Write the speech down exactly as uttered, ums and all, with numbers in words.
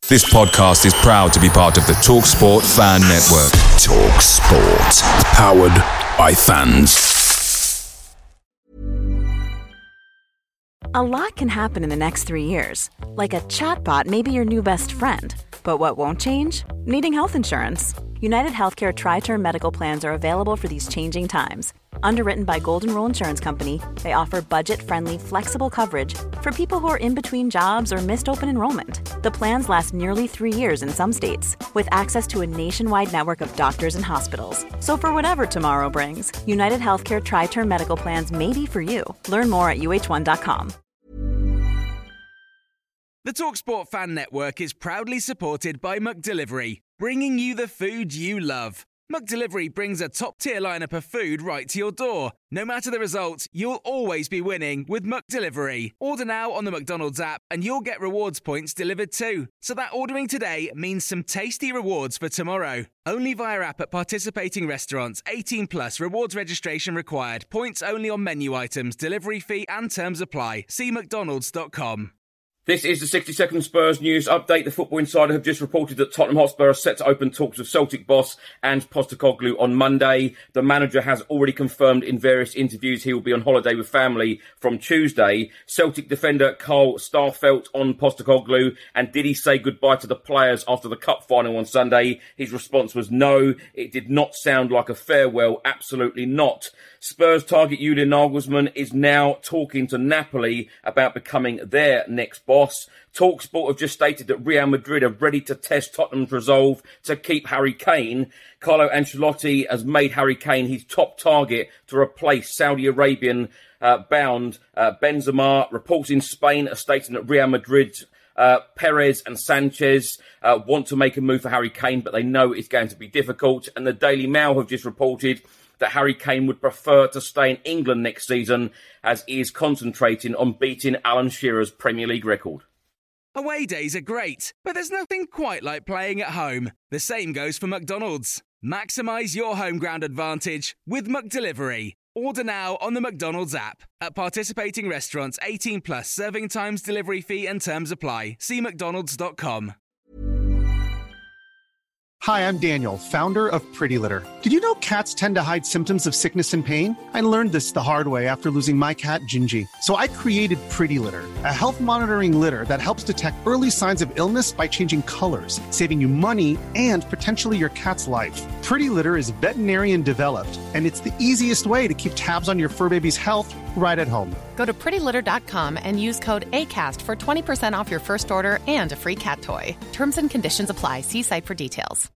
This podcast is proud to be part of the TalkSport Fan Network. TalkSport. Powered by fans. A lot can happen in the next three years. Like a chatbot may be your new best friend. But what won't change? Needing health insurance. United Healthcare Tri-Term Medical Plans are available for these changing times. Underwritten by Golden Rule Insurance Company, they offer budget-friendly, flexible coverage for people who are in between jobs or missed open enrollment. The plans last nearly three years in some states, with access to a nationwide network of doctors and hospitals. So for whatever tomorrow brings, United Healthcare Tri-Term Medical Plans may be for you. Learn more at U H one dot com. The TalkSport Fan Network is proudly supported by McDelivery, bringing you the food you love. McDelivery brings a top-tier lineup of food right to your door. No matter the result, you'll always be winning with McDelivery. Order now on the McDonald's app and you'll get rewards points delivered too. So that ordering today means some tasty rewards for tomorrow. Only via app at participating restaurants. eighteen plus, rewards registration required. Points only on menu items, delivery fee and terms apply. See mcdonalds dot com. This is the sixty second Spurs news update. The Football Insider have just reported that Tottenham Hotspur are set to open talks with Celtic boss Ange Postecoglou on Monday. The manager has already confirmed in various interviews he will be on holiday with family from Tuesday. Celtic defender Carl Starfelt on Postecoglou, and did he say goodbye to the players after the cup final on Sunday? His response was no. It did not sound like a farewell. Absolutely not. Spurs target Julian Nagelsmann is now talking to Napoli about becoming their next boss. TalkSport have just stated that Real Madrid are ready to test Tottenham's resolve to keep Harry Kane. Carlo Ancelotti has made Harry Kane his top target to replace Saudi Arabian uh, bound uh, Benzema. Reports in Spain are stating that Real Madrid, uh, Perez and Sanchez uh, want to make a move for Harry Kane, but they know it's going to be difficult. And the Daily Mail have just reported that Harry Kane would prefer to stay in England next season as he is concentrating on beating Alan Shearer's Premier League record. Away days are great, but there's nothing quite like playing at home. The same goes for McDonald's. Maximise your home ground advantage with McDelivery. Order now on the McDonald's app. At participating restaurants, eighteen plus, serving times, delivery fee and terms apply. See mcdonalds dot com. Hi, I'm Daniel, founder of Pretty Litter. Did you know cats tend to hide symptoms of sickness and pain? I learned this the hard way after losing my cat, Gingy. So I created Pretty Litter, a health monitoring litter that helps detect early signs of illness by changing colors, saving you money and potentially your cat's life. Pretty Litter is veterinarian developed, and it's the easiest way to keep tabs on your fur baby's health right at home. Go to pretty litter dot com and use code ACAST for twenty percent off your first order and a free cat toy. Terms and conditions apply. See site for details.